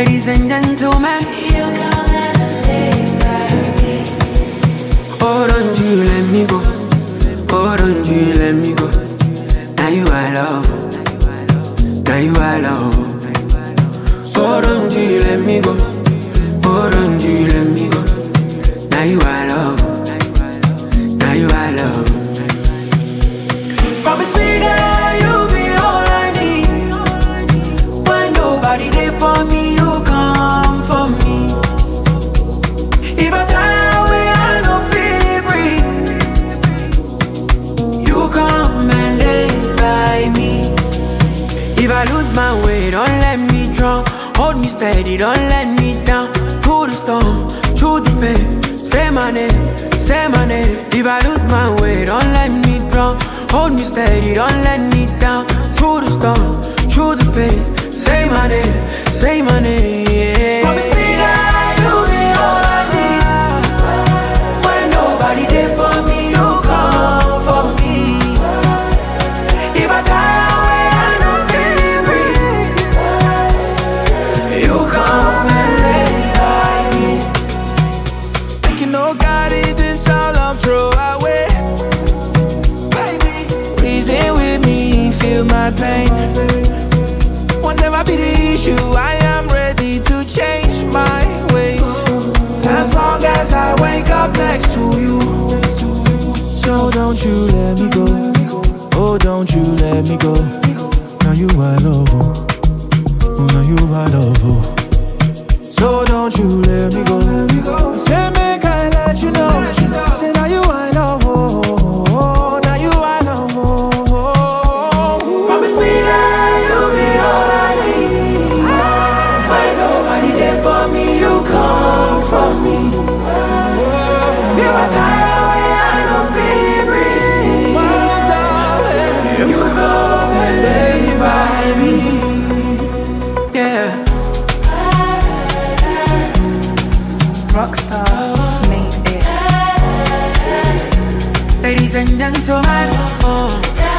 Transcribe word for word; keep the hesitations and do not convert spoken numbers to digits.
Ladies and gentlemen, you come and lay by me. Oh, don't you let me go. Oh, don't you let me go. Now you I love. Now you I love. Oh, don't you let me go. Oh, don't you let me go. Now you I love. Now you I love. Promise me that you'll be all I need. When nobody there for me, you come for me. If I die away, I know feel breathe. You come and lay by me. If I lose my way, don't let me drown. Hold me steady, don't let me down. Through the storm, through the pain, say my name, say my name. If I lose my way, don't let me drown. Hold me steady, don't let me down. Through the storm, through the pain, say my name, say my name, yeah. Promise me that you'll be all I need. When nobody there for me, you come for me. If I die away, I know feel breathe. You come and lay by me. Thinking no God is this all love throw away. Baby, reason with me, feel my pain. Whatever be the issue, I am ready to change my ways. As long as I wake up next to you. So don't you let me go. Oh, don't you let me go. Now you I love, oh. Oh, now you I love, oh. So don't you let me go. Say make I let you know. Say now you I love, oh. Now you I love, oh. Promise me that you'll be all I need. When nobody there for me, you come for me. If I die away, I don't feel breathe. My darling, you come and lay by me. Yeah. Rockstar made it. Ladies and gentlemen, oh.